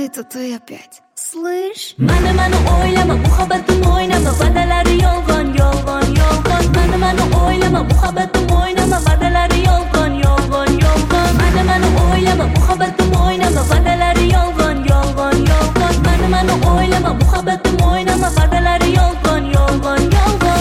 это ты опять. Слышь? Mani o'ylama, muhabbatim o'ynama, va'dalari yolg'on, yolg'on, yolg'on. Mani o'ylama, muhabbatim o'ynama, va'dalari yolg'on, yolg'on, yolg'on. Mani o'ylama, muhabbatim o'ynama, va'dalari yolg'on, yolg'on, yolg'on. Mani o'ylama, muhabbatim o'ynama, va'dalari yolg'on, yolg'on, yolg'on.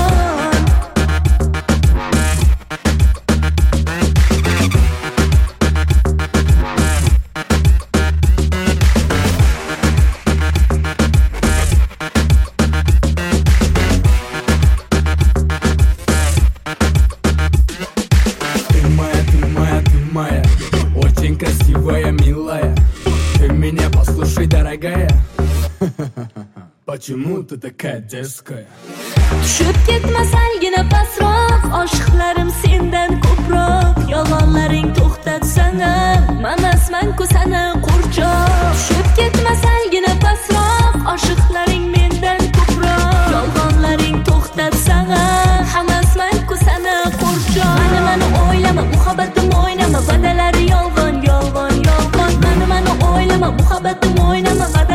Очень красивая, милая. Ты меня послушай, дорогая. Почему ты такая дерзкая? Tushib ketma salgina pastroq, oshiqlarim sendan ko'proq. Yolg'onlaring to'xtatsana, manasman-ku sana qo'rchoq. Tushib ketma salgina pastroq, oshiqlaring mendan ko'proq. Yolg'onlaring to'xtatsana, hamasman-ku sana qo'rchoq. Mani o'ylama, muhabbatim o'ynama, va'dalari yolg'on, yolg'on, yolg'on. Mani o'ylama, muhabbatim o'ynama,